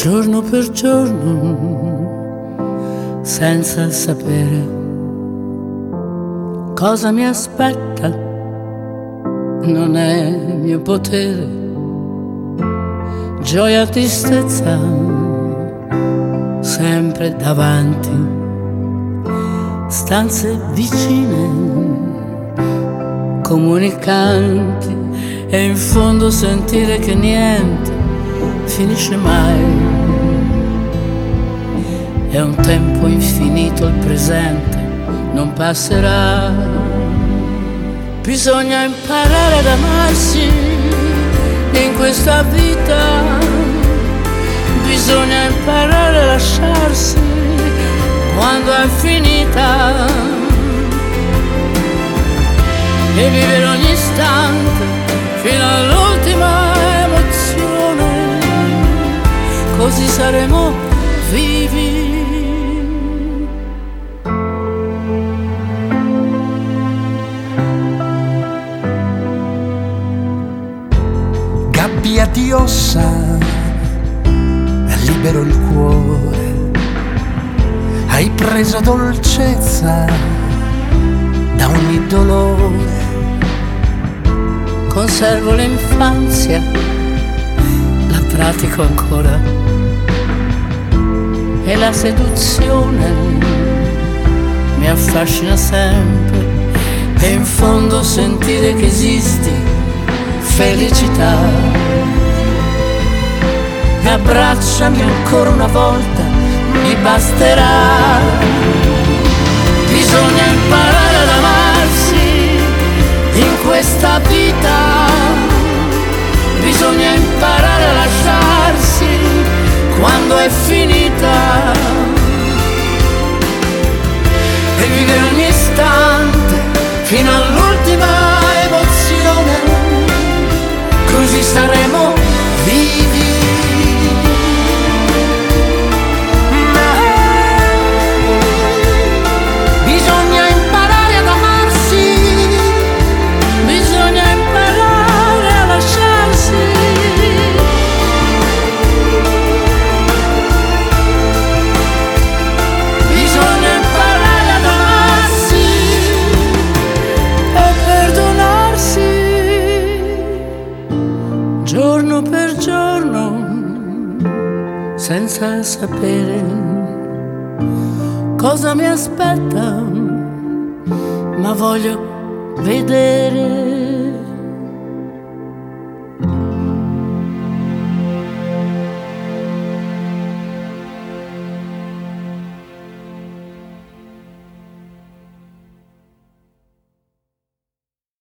giorno per giorno, senza sapere cosa mi aspetta, non è mio potere. Gioia, tristezza, sempre davanti, stanze vicine, comunicanti, e in fondo sentire che niente finisce mai. È un tempo infinito il presente, non passerà. Bisogna imparare ad amarsi in questa vita, bisogna imparare a lasciarsi quando è finita e vivere ogni istante fino all'ultima emozione, così saremo vivi. Gabbia di ossa, libero il cuore, hai preso dolcezza da ogni dolore. Conservo l'infanzia, la pratico ancora, e la seduzione mi affascina sempre, e in fondo sentire che esisti felicità. Abbracciami ancora una volta, mi basterà. Bisogna imparare ad amarsi in questa vita, bisogna imparare a lasciarsi quando è finita e vivere ogni istante fino all'ultima emozione, così saremo vivi. Bisogna imparare ad amarsi, bisogna imparare a lasciarsi. Bisogna imparare ad amarsi e perdonarsi giorno per giorno, senza sapere cosa mi aspetta, ma voglio vedere